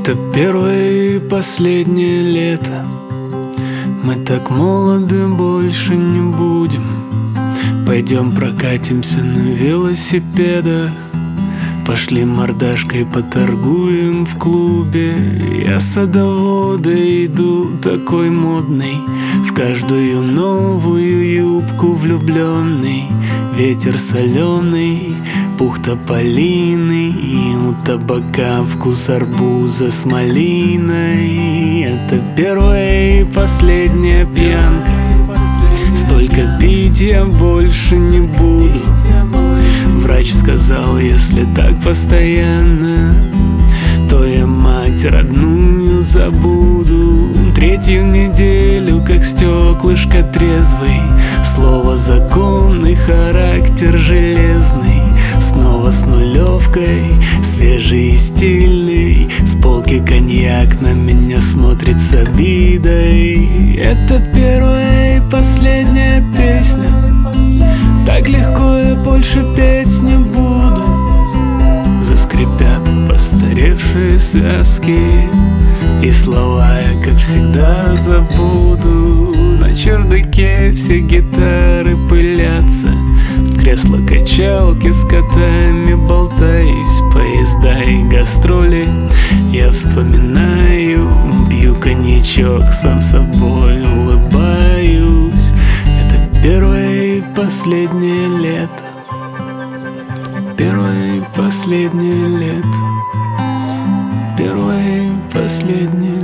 Это первое и последнее лето. Мы так молоды, больше не будем. Пойдем прокатимся на велосипедах. Пошли мордашкой поторгуем в клубе. Я садовода иду такой модный, в каждую новую юбку влюбленный. Ветер соленый, пух тополиный, и у табака вкус арбуза с малиной. Это первая и последняя пьянка. Столько пить я больше не буду. Врач сказал, если так постоянно, то я мать родную забуду. Третью неделю, как стеклышко трезвый, слово закон и характер железный. Снова с нулевкой, свежий и стильный. С полки коньяк на меня смотрит с обидой. Это первая и последняя песня. Так легко я больше петь не буду. Заскрипят постаревшие связки, и слова я, как всегда, забуду. На чердаке все гитары пылятся, кресло-качалки с котами болтаюсь. Поезда и гастроли я вспоминаю. Пью коньячок, сам собой улыбаюсь. Это первое и последнее лето. Первое и последнее лето. Первое и последнее